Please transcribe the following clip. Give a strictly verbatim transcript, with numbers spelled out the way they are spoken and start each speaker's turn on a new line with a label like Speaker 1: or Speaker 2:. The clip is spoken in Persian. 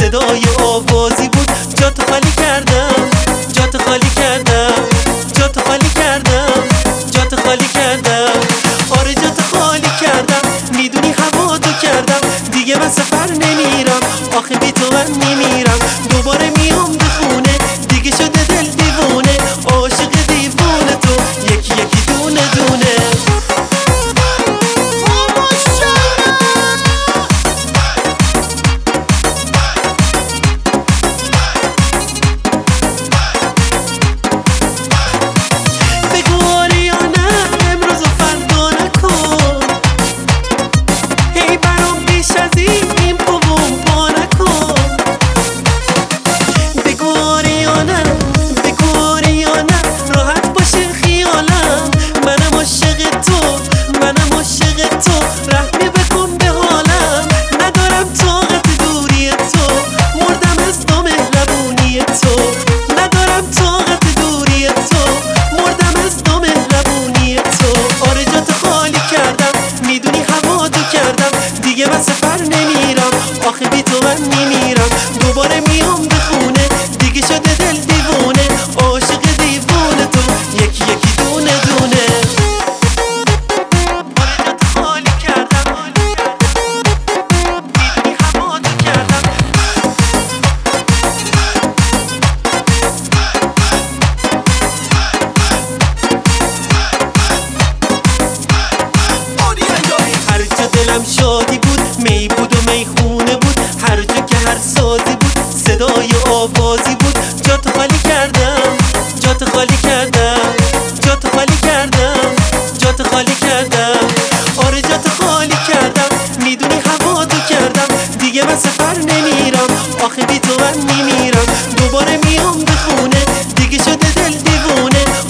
Speaker 1: صدای آوازی بود. جاتو خالی کردم، جاتو خالی کردم، جاتو خالی کردم، جاتو خالی کردم. آره جاتو خالی کردم، میدونی هوا تو کردم. دیگه من سفر نمیرم، آخه بی تو من میمیرم. دوباره میام به خونه، دیگه شده دل دیوونه. عاشق دیوونه تو، یکی یکی دونه دونه. دیگه من سفر نمیرم، آخه بی تو من میمیرم. دوباره میام به خونه، دیگه شده دل دیوونه. عاشق دیوونه تو، یکی یکی دونه دونه. آره جاتو خالی کردم، میدونی هوا تو کردم. هر جا دلم شادی بود، می بود و میخونه بود. هر جا که هر سازی بود، صدای آوازی بود. جاتو خالی کردم، جاتو خالی کردم، جاتو خالی کردم، جاتو خالی کردم. آره جاتو خالی کردم، میدونی هوا تو کردم. دیگه من سفر نمیرم، آخه بی تو من میمیرم. دوباره میام به خونه، دیگه شده دل دیوونه.